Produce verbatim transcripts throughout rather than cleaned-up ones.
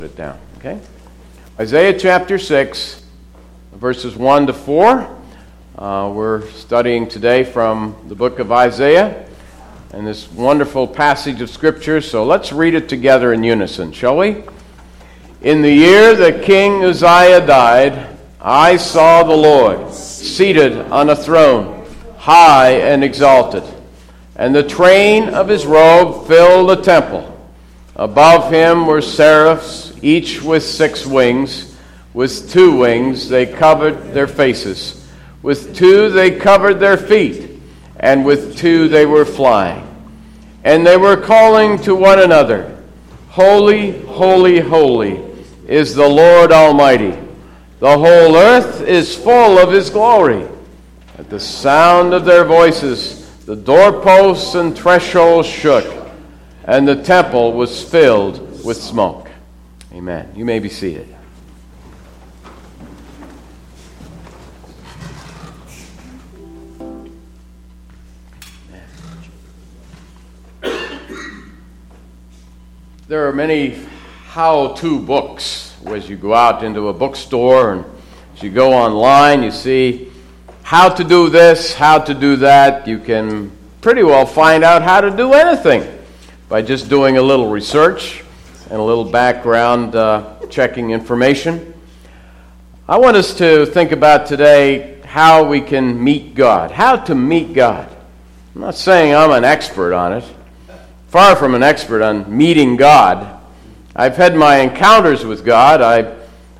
Put it down, okay? Isaiah chapter six, verses one to four. Uh, we're studying today from the book of Isaiah and this wonderful passage of Scripture. So let's read it together in unison, shall we? In the year that King Uzziah died, I saw the Lord seated on a throne, high and exalted, and the train of his robe filled the temple. Above him were seraphs, each with six wings. With two wings they covered their faces. With two they covered their feet, and with two they were flying. And they were calling to one another, Holy, holy, holy is the Lord Almighty. The whole earth is full of his glory. At the sound of their voices, the doorposts and thresholds shook, and the temple was filled with smoke. Amen. You may be seated. There are many how-to books as you go out into a bookstore, and as you go online, you see how to do this, how to do that. You can pretty well find out how to do anything by just doing a little research and a little background uh, checking information. I want us to think about today how we can meet God, how to meet God. I'm not saying I'm an expert on it. Far from an expert on meeting God. I've had my encounters with God. I,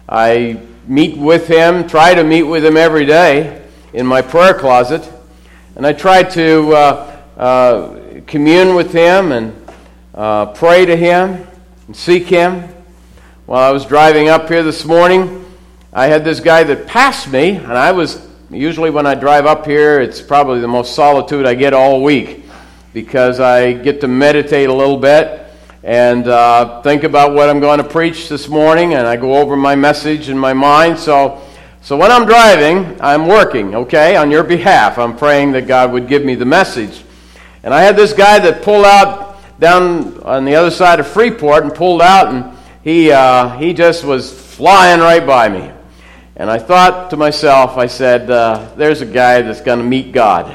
I meet with Him, try to meet with Him every day in my prayer closet, and I try to uh, uh, commune with Him and uh, pray to Him and seek Him. While I was driving up here this morning, I had this guy that passed me, and I was, usually when I drive up here, it's probably the most solitude I get all week, because I get to meditate a little bit and uh, think about what I'm going to preach this morning, and I go over my message in my mind. So, so when I'm driving, I'm working, okay, on your behalf. I'm praying that God would give me the message. And I had this guy that pulled out down on the other side of Freeport and pulled out, and he uh, he just was flying right by me. And I thought to myself, I said, uh, there's a guy that's going to meet God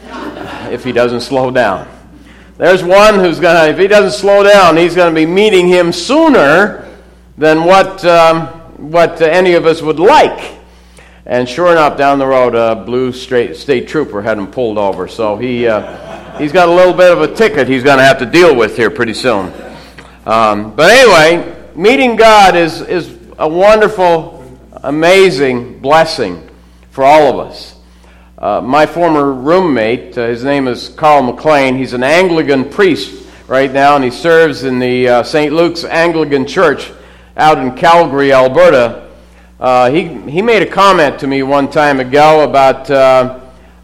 if he doesn't slow down. There's one who's going to, if he doesn't slow down, he's going to be meeting him sooner than what um, what any of us would like. And sure enough, down the road, a blue state, state trooper had him pulled over. So he uh, he's got a little bit of a ticket he's going to have to deal with here pretty soon. Um, but anyway, meeting God is is a wonderful, amazing blessing for all of us. Uh, my former roommate, uh, his name is Carl McLean. He's an Anglican priest right now, and he serves in the uh, Saint Luke's Anglican Church out in Calgary, Alberta. Uh, he he made a comment to me one time ago about uh,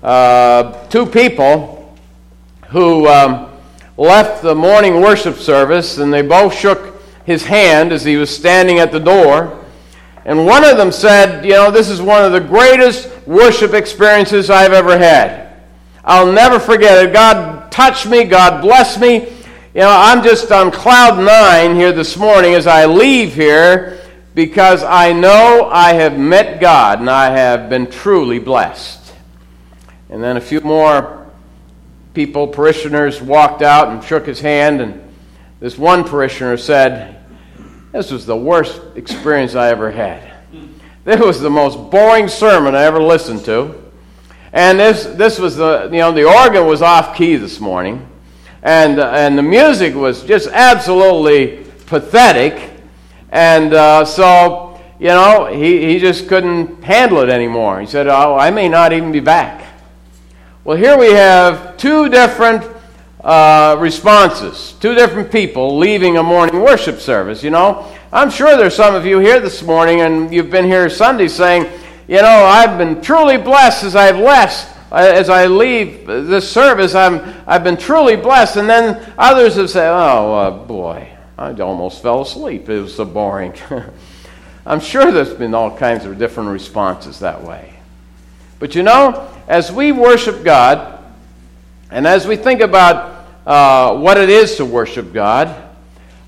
uh, two people who um, left the morning worship service, and they both shook his hand as he was standing at the door. And one of them said, you know, this is one of the greatest worship experiences I've ever had. I'll never forget it. God touched me. God blessed me. You know, I'm just on cloud nine here this morning as I leave here because I know I have met God and I have been truly blessed. And then a few more people, parishioners, walked out and shook his hand, and this one parishioner said, this was the worst experience I ever had. This was the most boring sermon I ever listened to. And this this was the, you know, the organ was off key this morning. And uh, and the music was just absolutely pathetic. And uh, so, you know, he, he just couldn't handle it anymore. He said, oh, I may not even be back. Well, here we have two different Uh, responses. Two different people leaving a morning worship service, you know. I'm sure there's some of you here this morning, and you've been here Sunday saying, you know, I've been truly blessed as I've left, as I leave this service, I'm, I've been truly blessed. And then others have said, oh, uh, boy, I almost fell asleep. It was so boring. I'm sure there's been all kinds of different responses that way. But you know, as we worship God, and as we think about uh, what it is to worship God,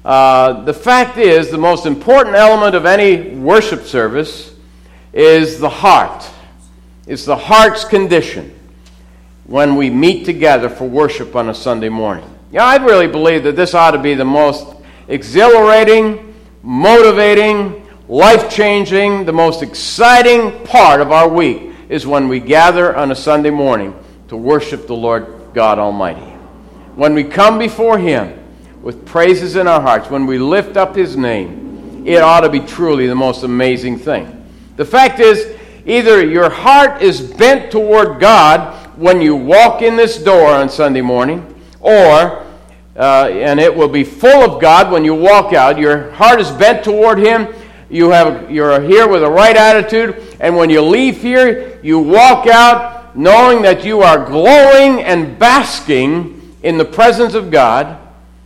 Uh, the fact is, the most important element of any worship service is the heart. It's the heart's condition when we meet together for worship on a Sunday morning. Yeah, I really believe that this ought to be the most exhilarating, motivating, life-changing, the most exciting part of our week is when we gather on a Sunday morning to worship the Lord God Almighty. When we come before Him with praises in our hearts, when we lift up His name, it ought to be truly the most amazing thing. The fact is, either your heart is bent toward God when you walk in this door on Sunday morning, or, uh, and it will be full of God when you walk out. Your heart is bent toward Him. You have, you're here with the right attitude, and when you leave here, you walk out knowing that you are glowing and basking in the presence of God.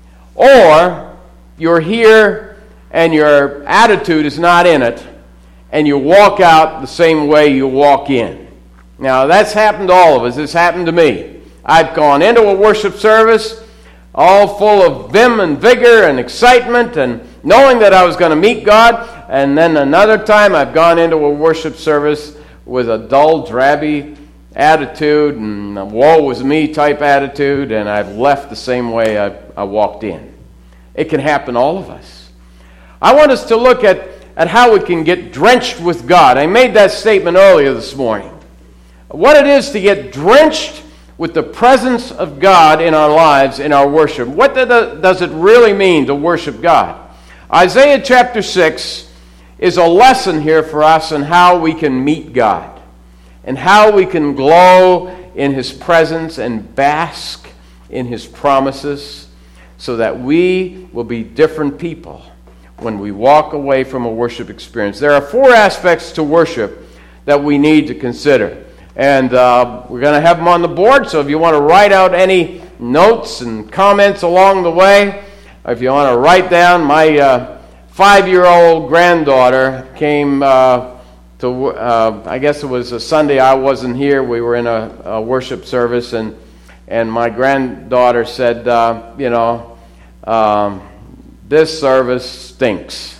Or you're here and your attitude is not in it, and you walk out the same way you walk in. Now, that's happened to all of us. It's happened to me. I've gone into a worship service all full of vim and vigor and excitement and knowing that I was going to meet God, and then another time I've gone into a worship service with a dull, drabby attitude and a woe is me type attitude, and I've left the same way I, I walked in. It can happen to all of us. I want us to look at, at how we can get drenched with God. I made that statement earlier this morning. What it is to get drenched with the presence of God in our lives, in our worship. What does it really mean to worship God? Isaiah chapter six is a lesson here for us on how we can meet God and how we can glow in His presence and bask in His promises so that we will be different people when we walk away from a worship experience. There are four aspects to worship that we need to consider. And uh, we're going to have them on the board, so if you want to write out any notes and comments along the way, or if you want to write down, my uh, five-year-old granddaughter came uh, to, uh, I guess it was a Sunday I wasn't here, we were in a, a worship service, and, and my granddaughter said, uh, you know, um, this service stinks.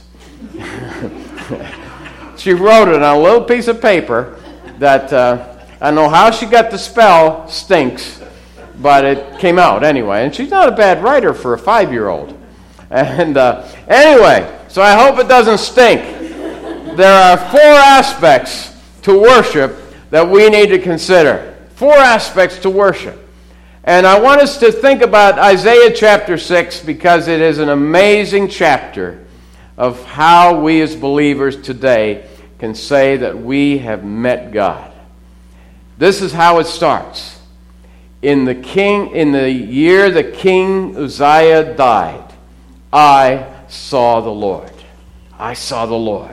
She wrote it on a little piece of paper that... Uh, I don't know how she got the spell, stinks, but it came out anyway. And she's not a bad writer for a five-year-old. And uh, anyway, so I hope it doesn't stink. There are four aspects to worship that we need to consider. Four aspects to worship. And I want us to think about Isaiah chapter six because it is an amazing chapter of how we as believers today can say that we have met God. This is how it starts. In the king, in the year that King Uzziah died, I saw the Lord. I saw the Lord.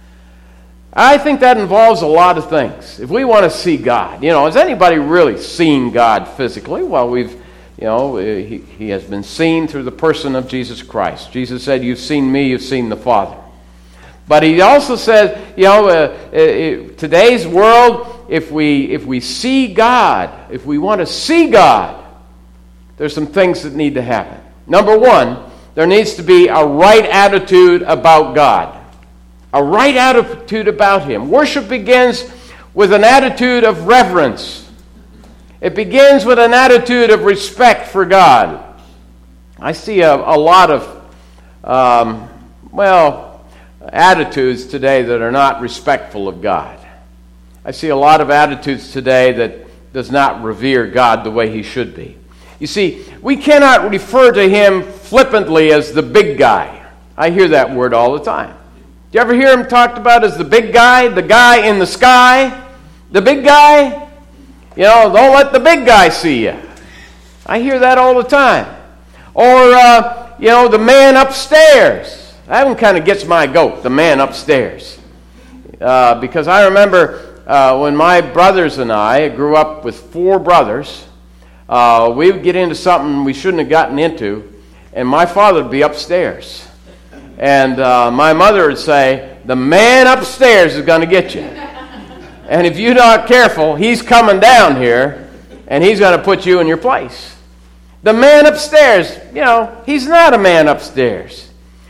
I think that involves a lot of things. If we want to see God, you know, has anybody really seen God physically? Well, we've, you know, he, he has been seen through the person of Jesus Christ. Jesus said, "You've seen me, you've seen the Father." But he also says, you know, uh, uh, today's world, if we if we see God, if we want to see God, there's some things that need to happen. Number one, there needs to be a right attitude about God. A right attitude about Him. Worship begins with an attitude of reverence. It begins with an attitude of respect for God. I see a, a lot of, um, well... attitudes today that are not respectful of God. I see a lot of attitudes today that does not revere God the way He should be. You see, we cannot refer to Him flippantly as the big guy. I hear that word all the time. Do you ever hear Him talked about as the big guy, the guy in the sky? The big guy? You know, don't let the big guy see you. I hear that all the time. Or, uh, you know, the man upstairs. That one kind of gets my goat, the man upstairs. Uh, because I remember uh, when my brothers and I grew up with four brothers, uh, we would get into something we shouldn't have gotten into, and my father would be upstairs. And uh, my mother would say, "The man upstairs is going to get you. And if you're not careful, he's coming down here, and he's going to put you in your place." The man upstairs, you know, he's not a man upstairs.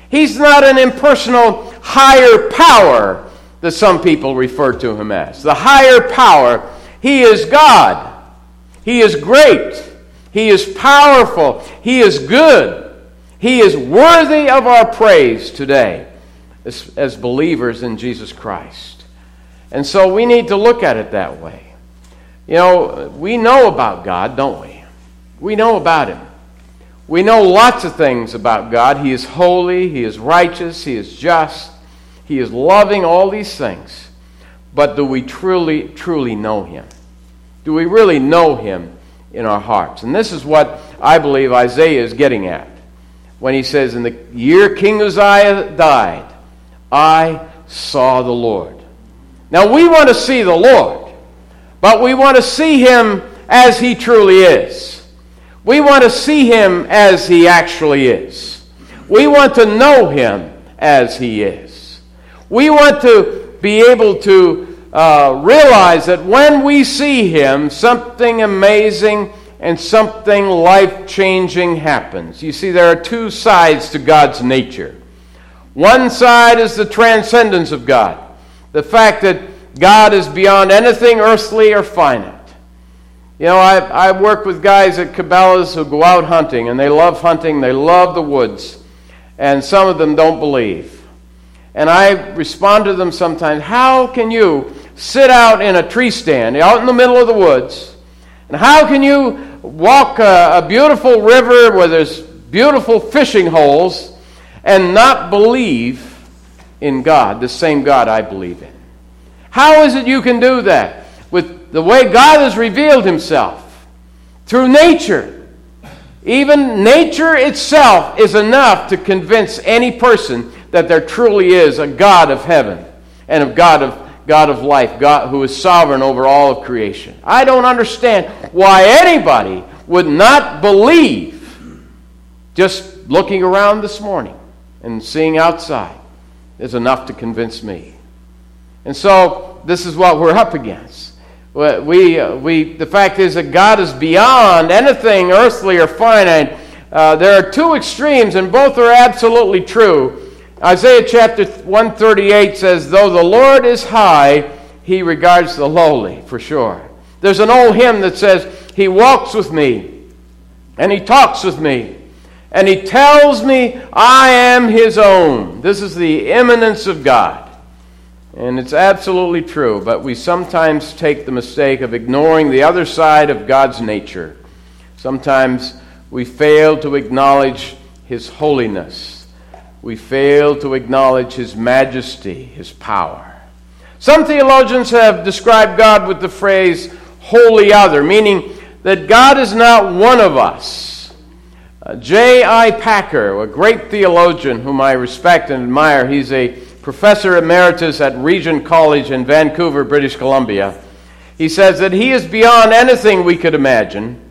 He's not an impersonal higher power that some people refer to him as. The higher power, he is God. He is great. He is powerful. He is good. He is worthy of our praise today as, as believers in Jesus Christ. And so we need to look at it that way. You know, we know about God, don't we? We know about him. We know lots of things about God. He is holy. He is righteous. He is just. He is loving, all these things. But do we truly, truly know him? Do we really know him in our hearts? And this is what I believe Isaiah is getting at when he says, in the year King Uzziah died, I saw the Lord. Now we want to see the Lord, but we want to see him as he truly is. We want to see him as he actually is. We want to know him as he is. We want to be able to uh, realize that when we see him, something amazing and something life-changing happens. You see, there are two sides to God's nature. One side is the transcendence of God, the fact that God is beyond anything earthly or finite. You know, I I work with guys at Cabela's who go out hunting, and they love hunting, they love the woods, and some of them don't believe. And I respond to them sometimes, how can you sit out in a tree stand, out in the middle of the woods, and how can you walk a, a beautiful river where there's beautiful fishing holes and not believe in God, the same God I believe in? How is it you can do that with the way God has revealed himself through nature? Even nature itself is enough to convince any person that there truly is a God of heaven and a God of God of life, God who is sovereign over all of creation. I don't understand why anybody would not believe just looking around this morning and seeing outside is enough to convince me. And so this is what we're up against. We, we, the fact is that God is beyond anything earthly or finite. Uh, there are two extremes, and both are absolutely true. Isaiah chapter one thirty-eight says, though the Lord is high, he regards the lowly, for sure. There's an old hymn that says, he walks with me, and he talks with me, and he tells me I am his own. This is the immanence of God. And it's absolutely true, but we sometimes take the mistake of ignoring the other side of God's nature. Sometimes we fail to acknowledge his holiness. We fail to acknowledge his majesty, his power. Some theologians have described God with the phrase, holy other, meaning that God is not one of us. Uh, J I Packer, a great theologian whom I respect and admire, he's a professor emeritus at Regent College in Vancouver, British Columbia. He says that he is beyond anything we could imagine,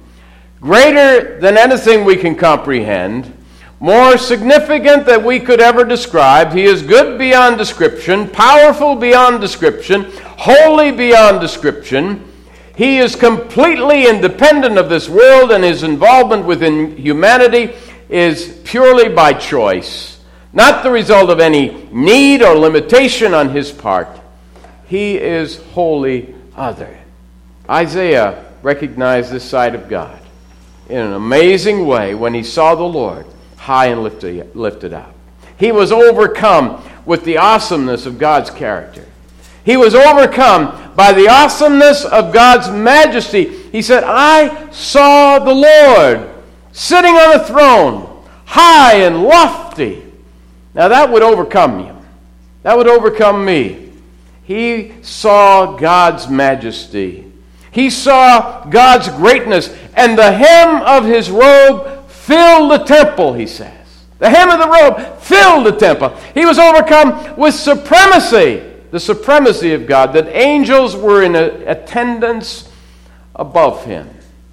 greater than anything we can comprehend, more significant than we could ever describe. He is good beyond description, powerful beyond description, holy beyond description. He is completely independent of this world, and his involvement within humanity is purely by choice, not the result of any need or limitation on his part. He is wholly other. Isaiah recognized this side of God in an amazing way when he saw the Lord high and lifted, lifted up. He was overcome with the awesomeness of God's character. He was overcome by the awesomeness of God's majesty. He said, I saw the Lord sitting on a throne, high and lofty. Now that would overcome you. That would overcome me. He saw God's majesty. He saw God's greatness, and the hem of his robe filled the temple, he says. The hem of the robe filled the temple. He was overcome with supremacy, the supremacy of God, that angels were in attendance above him.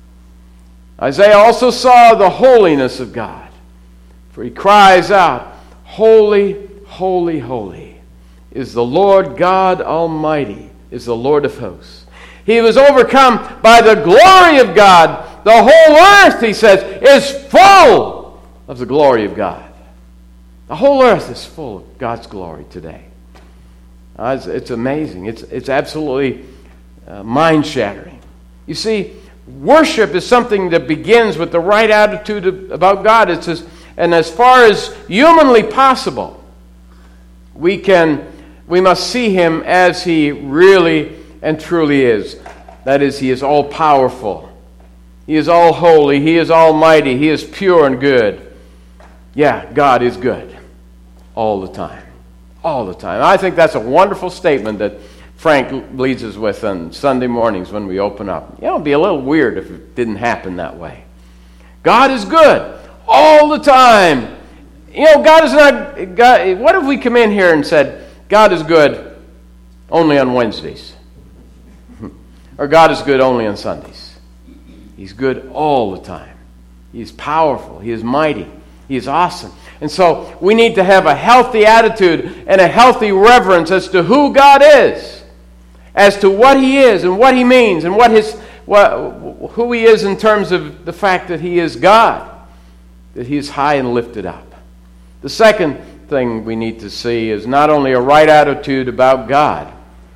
Isaiah also saw the holiness of God, for he cries out, holy, holy, holy is the Lord God Almighty, is the Lord of hosts. He was overcome by the glory of God. The whole earth, he says, is full of the glory of God. The whole earth is full of God's glory today. Uh, it's, it's amazing. It's, it's absolutely uh, mind-shattering. You see, worship is something that begins with the right attitude about God. It's as, and as far as humanly possible, we can we must see Him as He really and truly is. That is, He is all-powerful. He is all-holy. He is almighty. He is pure and good. Yeah, God is good all the time. All the time. I think that's a wonderful statement that Frank leads us with on Sunday mornings when we open up. You know, it'd be a little weird if it didn't happen that way. God is good all the time. You know, God is not... God, what if we come in here and said, God is good only on Wednesdays? Or God is good only on Sundays? He's good all the time. He is powerful. He is mighty. He is awesome. And so we need to have a healthy attitude and a healthy reverence as to who God is, as to what He is and what He means and what His what, who He is in terms of the fact that He is God, that He is high and lifted up. The second thing we need to see is not only a right attitude about God,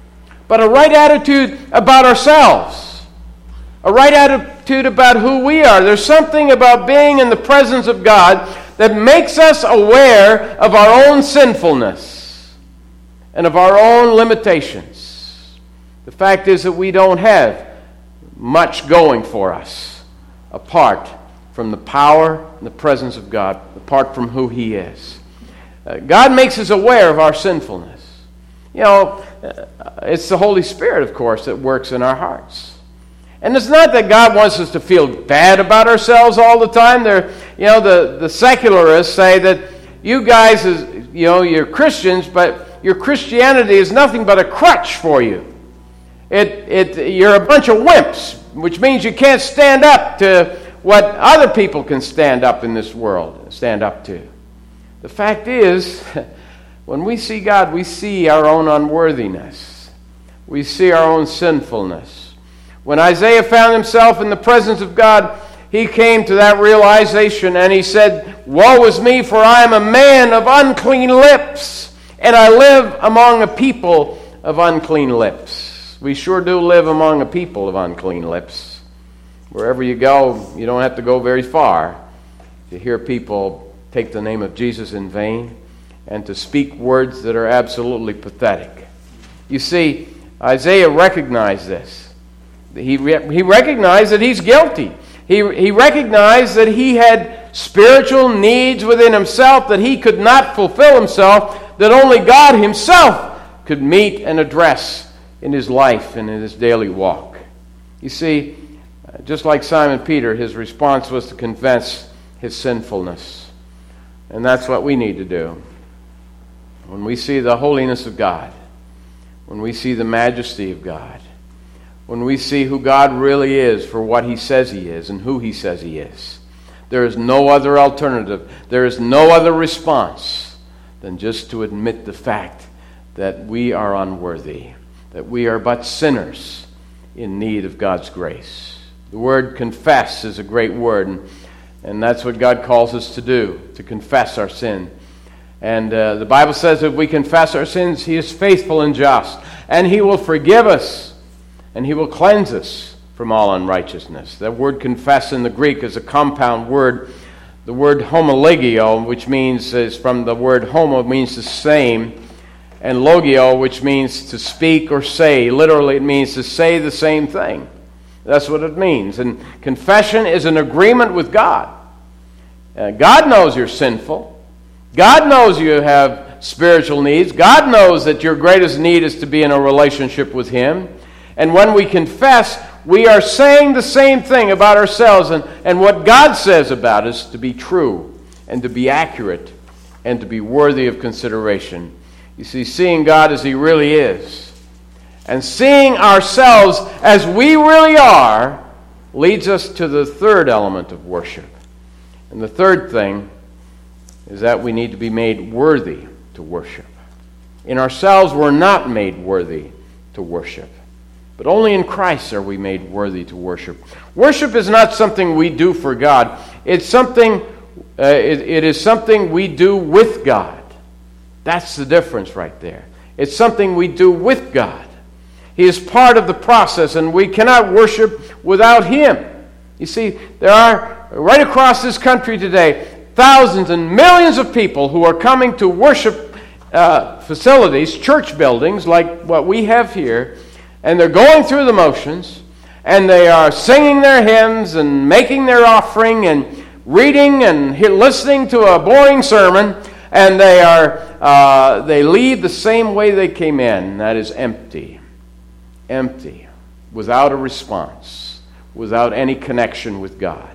but a right attitude about ourselves, a right attitude about who we are. There's something about being in the presence of God that makes us aware of our own sinfulness and of our own limitations. The fact is that we don't have much going for us apart from the power and the presence of God, apart from who He is. Uh, God makes us aware of our sinfulness. You know, uh, it's the Holy Spirit, of course, that works in our hearts. And it's not that God wants us to feel bad about ourselves all the time. There, you know, the, the secularists say that you guys, is, you know, you're Christians, but your Christianity is nothing but a crutch for you. It, it, you're a bunch of wimps, which means you can't stand up to what other people can stand up in this world, stand up to. The fact is, when we see God, we see our own unworthiness. We see our own sinfulness. When Isaiah found himself in the presence of God, he came to that realization and he said, "Woe is me, for I am a man of unclean lips, and I live among a people of unclean lips." We sure do live among a people of unclean lips. Wherever you go, you don't have to go very far to hear people take the name of Jesus in vain and to speak words that are absolutely pathetic. You see, Isaiah recognized this. He, re- he recognized that he's guilty. He, he recognized that he had spiritual needs within himself that he could not fulfill himself, that only God Himself could meet and address in his life and in his daily walk. You see, just like Simon Peter, his response was to confess his sinfulness. And that's what we need to do. When we see the holiness of God, when we see the majesty of God, when we see who God really is for what He says He is and who He says He is, there is no other alternative. There is no other response than just to admit the fact that we are unworthy, that we are but sinners in need of God's grace. The word confess is a great word, and, and that's what God calls us to do, to confess our sin. And uh, the Bible says if we confess our sins, He is faithful and just, and He will forgive us, and He will cleanse us from all unrighteousness. That word confess in the Greek is a compound word. The word homologio, which means, is from the word homo, means the same, and logio, which means to speak or say. Literally, it means to say the same thing. That's what it means. And confession is an agreement with God. Uh, God knows you're sinful. God knows you have spiritual needs. God knows that your greatest need is to be in a relationship with Him. And when we confess, we are saying the same thing about ourselves, and, and what God says about us to be true and to be accurate and to be worthy of consideration. You see, seeing God as He really is and seeing ourselves as we really are leads us to the third element of worship. And the third thing is that we need to be made worthy to worship. In ourselves, we're not made worthy to worship. But only in Christ are we made worthy to worship. Worship is not something we do for God. It's something Uh, it, it is something we do with God. That's the difference right there. It's something we do with God. He is part of the process, and we cannot worship without Him. You see, there are, right across this country today, thousands and millions of people who are coming to worship uh, facilities, church buildings like what we have here, and they're going through the motions, and they are singing their hymns and making their offering and reading and he- listening to a boring sermon, and they are uh, they leave the same way they came in, and that is empty. Empty, without a response, without any connection with God.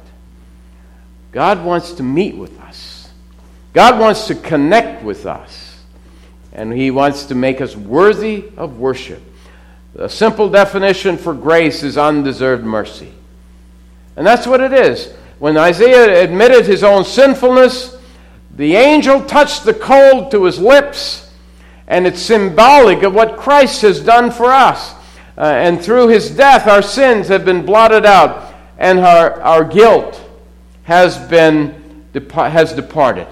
God wants to meet with us. God wants to connect with us. And He wants to make us worthy of worship. A simple definition for grace is undeserved mercy. And that's what it is. When Isaiah admitted his own sinfulness, the angel touched the coal to his lips, and it's symbolic of what Christ has done for us. Uh, and through His death, our sins have been blotted out, and our, our guilt has been has departed.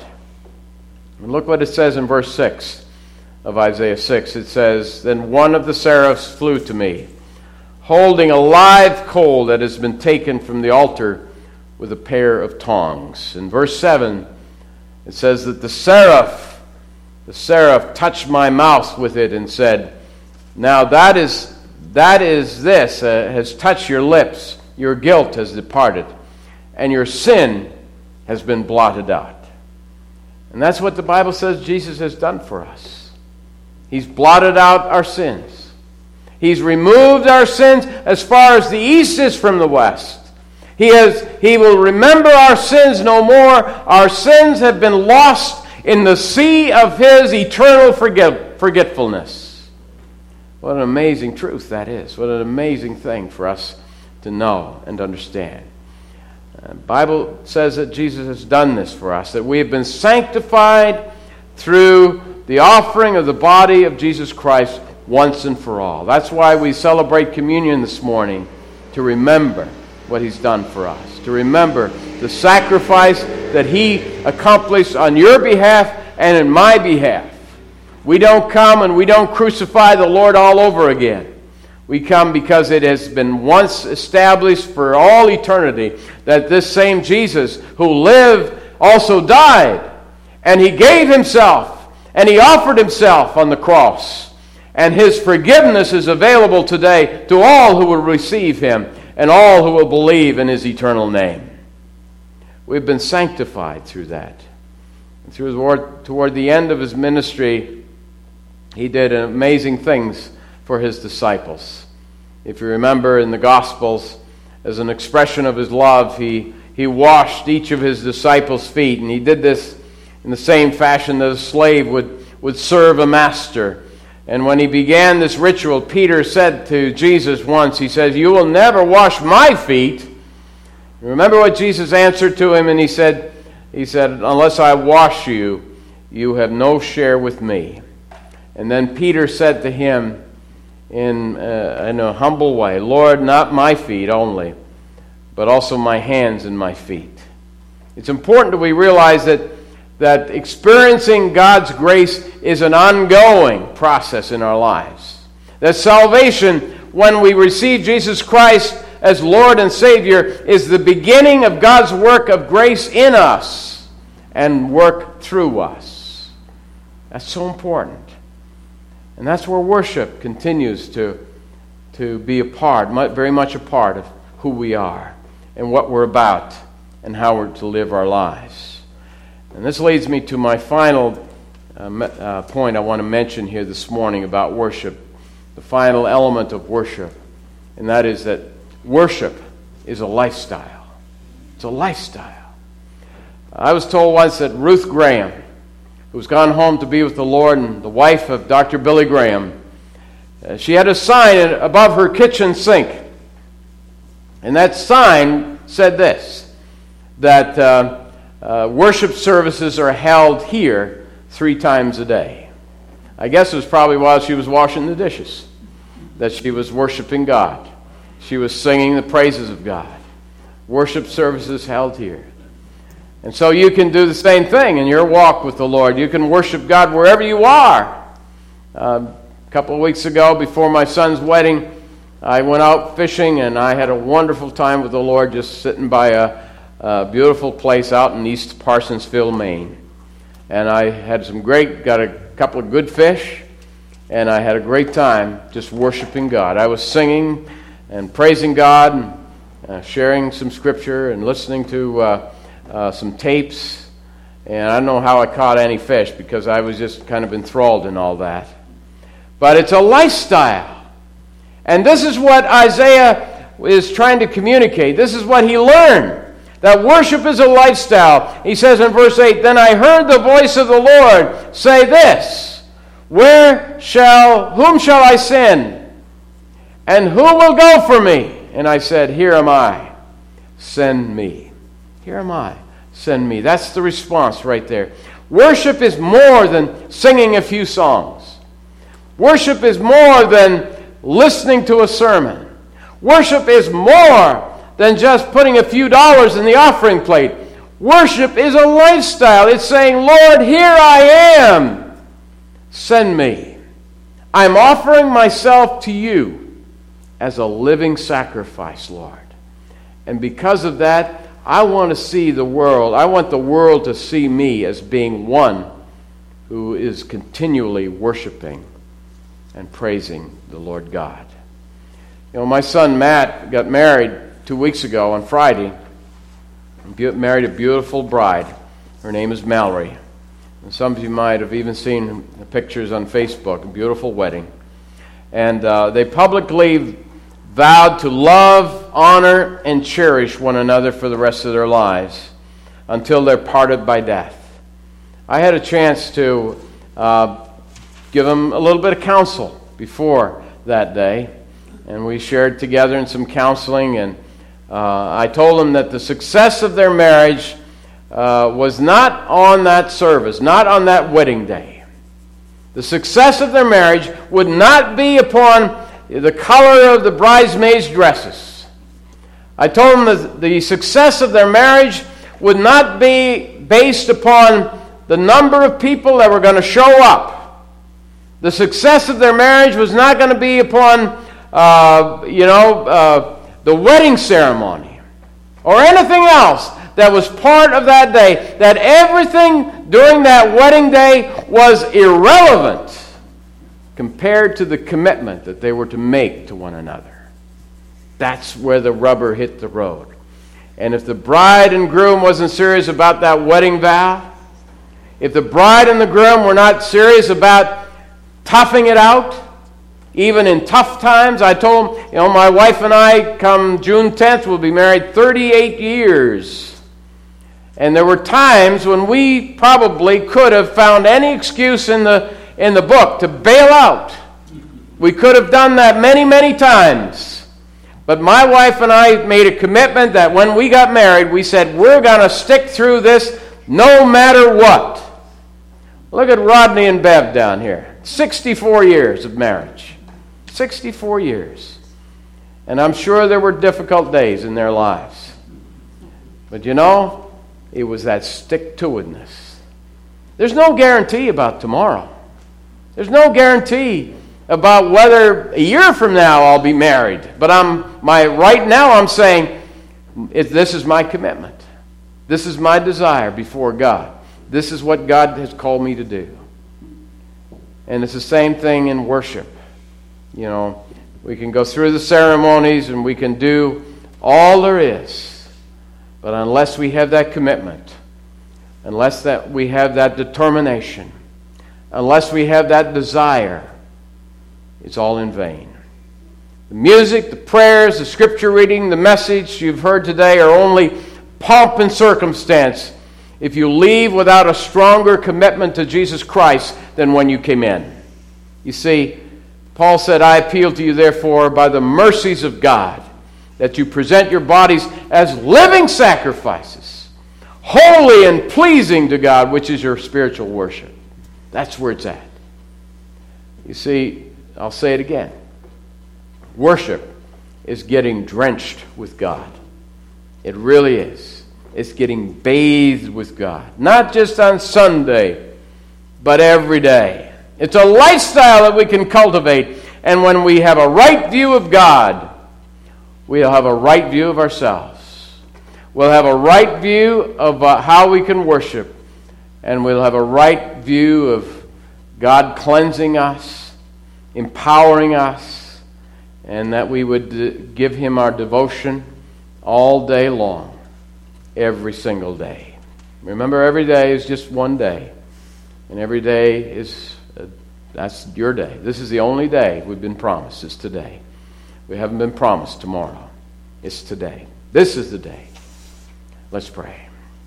And look what it says in verse six of Isaiah six. It says, "Then one of the seraphs flew to me, holding a live coal that has been taken from the altar with a pair of tongs." In verse seven, it says that the seraph, the seraph touched my mouth with it and said, "Now that is that is this uh, has touched your lips. Your guilt has departed, and your sin has been blotted out." And that's what the Bible says Jesus has done for us. He's blotted out our sins. He's removed our sins as far as the east is from the west. He has. He will remember our sins no more. Our sins have been lost in the sea of His eternal forget, forgetfulness. What an amazing truth that is. What an amazing thing for us to know and understand. The Bible says that Jesus has done this for us, that we have been sanctified through the offering of the body of Jesus Christ once and for all. That's why we celebrate communion this morning, to remember what He's done for us, to remember the sacrifice that He accomplished on your behalf and in my behalf. We don't come and we don't crucify the Lord all over again. We come because it has been once established for all eternity that this same Jesus who lived also died. And He gave Himself and He offered Himself on the cross. And His forgiveness is available today to all who will receive Him and all who will believe in His eternal name. We've been sanctified through that. And through toward, toward the end of His ministry, He did amazing things for His disciples. If you remember in the Gospels, as an expression of His love, He, he washed each of His disciples' feet. And He did this in the same fashion that a slave would, would serve a master. And when He began this ritual, Peter said to Jesus once, he says, "You will never wash my feet." Remember what Jesus answered to him, and He said, He said, "Unless I wash you, you have no share with me." And then Peter said to Him in, uh, in a humble way, "Lord, not my feet only, but also my hands and my feet." It's important that we realize that, that experiencing God's grace is an ongoing process in our lives. That salvation, when we receive Jesus Christ as Lord and Savior, is the beginning of God's work of grace in us and work through us. That's so important. And that's where worship continues to, to be a part, very much a part of who we are and what we're about and how we're to live our lives. And this leads me to my final uh, uh, point I want to mention here this morning about worship, the final element of worship, and that is that worship is a lifestyle. It's a lifestyle. I was told once that Ruth Graham, who's gone home to be with the Lord, and the wife of Doctor Billy Graham, uh, she had a sign above her kitchen sink. And that sign said this, that uh, uh, worship services are held here three times a day. I guess it was probably while she was washing the dishes that she was worshiping God. She was singing the praises of God. Worship services held here. And so you can do the same thing in your walk with the Lord. You can worship God wherever you are. Uh, a couple of weeks ago, before my son's wedding, I went out fishing, and I had a wonderful time with the Lord, just sitting by a, a beautiful place out in East Parsonsville, Maine. And I had some great, got a couple of good fish, and I had a great time just worshiping God. I was singing and praising God, and uh, sharing some scripture, and listening to uh, uh, some tapes. And I don't know how I caught any fish, because I was just kind of enthralled in all that. But it's a lifestyle. And this is what Isaiah is trying to communicate. This is what he learned, that worship is a lifestyle. He says in verse eight, "Then I heard the voice of the Lord say this, Where shall, whom shall I send? And who will go for me? And I said, Here am I, send me." Here am I, send me. That's the response right there. Worship is more than singing a few songs. Worship is more than listening to a sermon. Worship is more than just putting a few dollars in the offering plate. Worship is a lifestyle. It's saying, Lord, here I am. Send me. I'm offering myself to you as a living sacrifice, Lord. And because of that, I want to see the world. I want the world to see me as being one who is continually worshiping and praising the Lord God. You know, my son Matt got married two weeks ago on Friday. He married a beautiful bride. Her name is Mallory. And some of you might have even seen the pictures on Facebook. A beautiful wedding. And uh, they publicly vowed to love, honor, and cherish one another for the rest of their lives until they're parted by death. I had a chance to uh, give them a little bit of counsel before that day, and we shared together in some counseling, and uh, I told them that the success of their marriage uh, was not on that service, not on that wedding day. The success of their marriage would not be upon the color of the bridesmaids' dresses. I told them that the success of their marriage would not be based upon the number of people that were going to show up. The success of their marriage was not going to be upon, uh, you know, uh, the wedding ceremony or anything else that was part of that day. That everything during that wedding day was irrelevant compared to the commitment that they were to make to one another. That's where the rubber hit the road. And if the bride and groom wasn't serious about that wedding vow, if the bride and the groom were not serious about toughing it out, even in tough times. I told them, you know, my wife and I, come June tenth, will be married thirty-eight years. And there were times when we probably could have found any excuse in the in the book to bail out. We could have done that many, many times. But my wife and I made a commitment that when we got married, we said, we're going to stick through this no matter what. Look at Rodney and Bev down here. sixty-four years of marriage. sixty-four years. And I'm sure there were difficult days in their lives. But you know, it was that stick-to-itness. There's no guarantee about tomorrow. There's no guarantee about whether a year from now I'll be married. But I'm my right now I'm saying, it, this is my commitment. This is my desire before God. This is what God has called me to do. And it's the same thing in worship. You know, we can go through the ceremonies and we can do all there is. But unless we have that commitment, unless that we have that determination, unless we have that desire, it's all in vain. The music, the prayers, the scripture reading, the message you've heard today are only pomp and circumstance if you leave without a stronger commitment to Jesus Christ than when you came in. You see, Paul said, I appeal to you, therefore, by the mercies of God, that you present your bodies as living sacrifices, holy and pleasing to God, which is your spiritual worship. That's where it's at. You see, I'll say it again. Worship is getting drenched with God. It really is. is getting bathed with God. Not just on Sunday, but every day. It's a lifestyle that we can cultivate. And when we have a right view of God, we'll have a right view of ourselves. We'll have a right view of uh, how we can worship. And we'll have a right view of God cleansing us, empowering us, and that we would uh, give Him our devotion all day long, every single day. Remember, every day is just one day. And every day is, uh, that's your day. This is the only day we've been promised. It's today. We haven't been promised tomorrow. It's today. This is the day. Let's pray.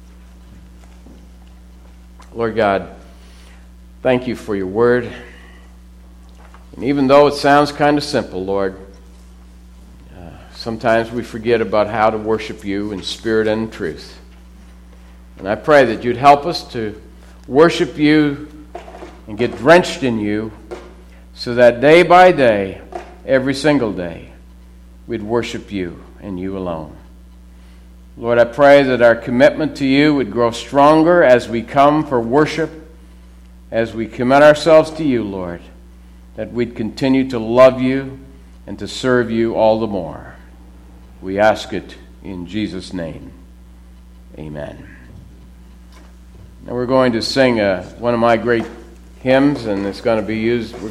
Lord God, thank you for your word. And even though it sounds kind of simple, Lord, uh, sometimes we forget about how to worship you in spirit and in truth. And I pray that you'd help us to worship you and get drenched in you so that day by day, every single day, we'd worship you and you alone. Lord, I pray that our commitment to you would grow stronger as we come for worship, as we commit ourselves to you, Lord, that we'd continue to love you and to serve you all the more. We ask it in Jesus' name. Amen. Now we're going to sing uh, one of my great hymns, and it's going to be used.